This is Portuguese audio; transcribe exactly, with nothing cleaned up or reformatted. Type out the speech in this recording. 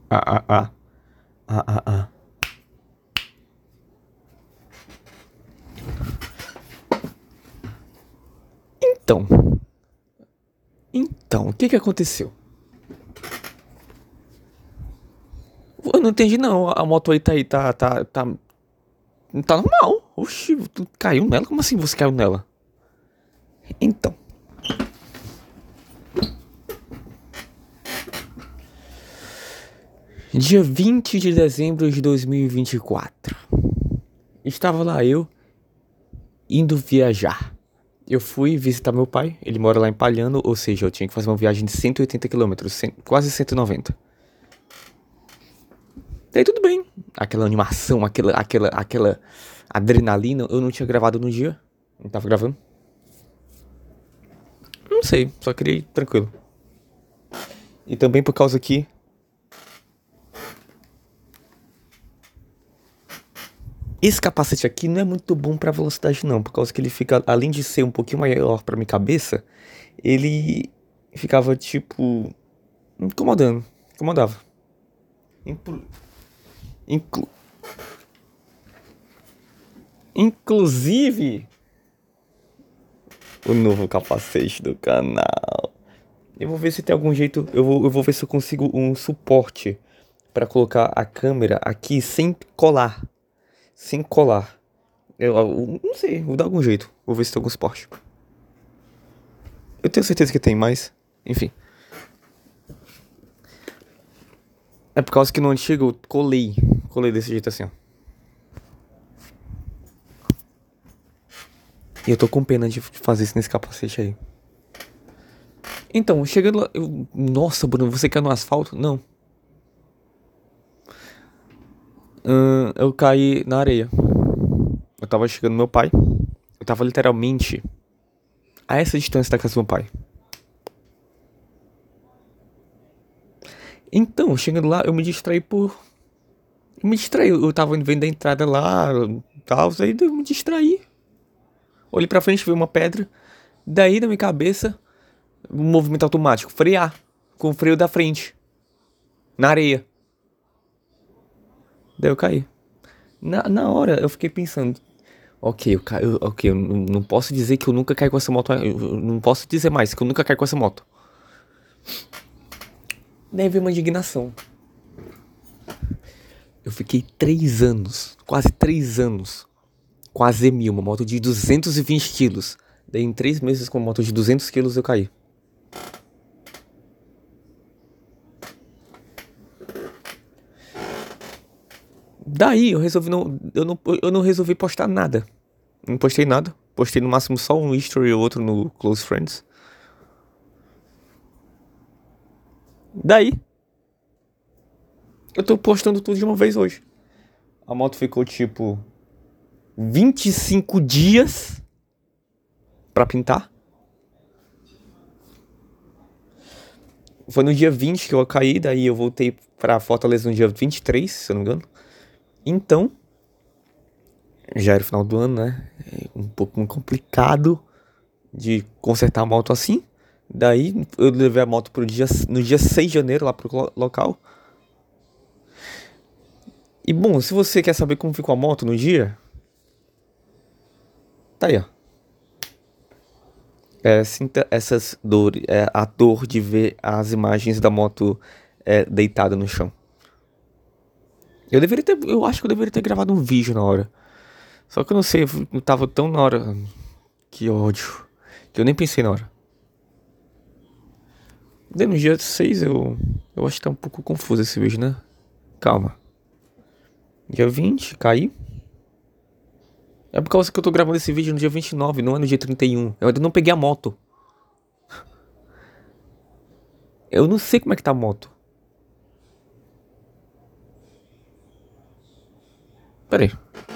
Ah, ah, ah. Ah, ah, ah. Então, então, o que que aconteceu? Eu não entendi não, a moto aí tá aí, tá, tá, tá, tá normal. Oxi, tu caiu nela? Como assim você caiu nela? Então, dia vinte de dezembro de dois mil e vinte e quatro, estava lá eu, indo viajar. Eu fui visitar meu pai, ele mora lá em Palhano, ou seja, eu tinha que fazer uma viagem de cento e oitenta quilômetros, quase cento e noventa. Daí tudo bem, aquela animação, aquela, aquela, aquela adrenalina, eu não tinha gravado no dia, não tava gravando. Não sei, só queria ir tranquilo. E também por causa que esse capacete aqui não é muito bom pra velocidade não, por causa que ele fica, além de ser um pouquinho maior pra minha cabeça, ele ficava tipo incomodando, incomodava. Inclu inclu inclusive o novo capacete do canal. Eu vou ver se tem algum jeito, eu vou, eu vou ver se eu consigo um suporte pra colocar a câmera aqui sem colar, sem colar. Eu, eu não sei, vou dar algum jeito, vou ver se tem algum suporte. Eu tenho certeza que tem, mas enfim. É por causa que no antigo eu colei. Colei desse jeito assim, ó. E eu tô com pena de fazer isso nesse capacete aí. Então, chegando lá. Eu... Nossa, Bruno, você caiu no asfalto? Não. Hum, eu caí na areia. Eu tava chegando no meu pai. Eu tava literalmente a essa distância da casa do meu pai. Então, chegando lá, eu me distraí por. Eu me distraí. Eu tava vendo a entrada lá, tal, aí eu me distraí. Olhei pra frente, vi uma pedra. Daí, na minha cabeça, um movimento automático, frear. Com o freio da frente. Na areia. Daí eu caí. Na, na hora eu fiquei pensando. Ok, eu, ca... eu, ok, eu não, não posso dizer que eu nunca caí com essa moto. Eu não posso dizer mais que eu nunca caí com essa moto. Daí veio uma indignação. Eu fiquei três anos, quase três anos, com a Z mil, uma moto de duzentos e vinte quilos. Daí em três meses com uma moto de duzentos quilos eu caí. Daí eu resolvi não. Eu não, eu não resolvi postar nada. Não postei nada. Postei no máximo só um history ou outro no Close Friends. Daí, eu tô postando tudo de uma vez hoje. A moto ficou tipo vinte e cinco dias pra pintar. Foi no dia vinte que eu caí, daí eu voltei pra Fortaleza no dia vinte e três, se eu não me engano. Então, já era o final do ano, né? É um pouco complicado de consertar a moto assim. Daí eu levei a moto pro dia, no dia seis de janeiro lá pro local. E bom, se você quer saber como ficou a moto no dia, tá aí, ó. É, sinta essas dores, é, a dor de ver as imagens da moto é, deitada no chão. Eu deveria ter, eu acho que eu deveria ter gravado um vídeo na hora. Só que eu não sei, eu tava tão na hora. Que ódio. Que eu nem pensei na hora. Daí no dia seis eu. Eu acho que tá um pouco confuso esse vídeo, né? Calma. Dia vinte, caí. É por causa que eu tô gravando esse vídeo no dia vinte e nove, não é no dia trinta e um. Eu ainda não peguei a moto. Eu não sei como é que tá a moto. Pera aí.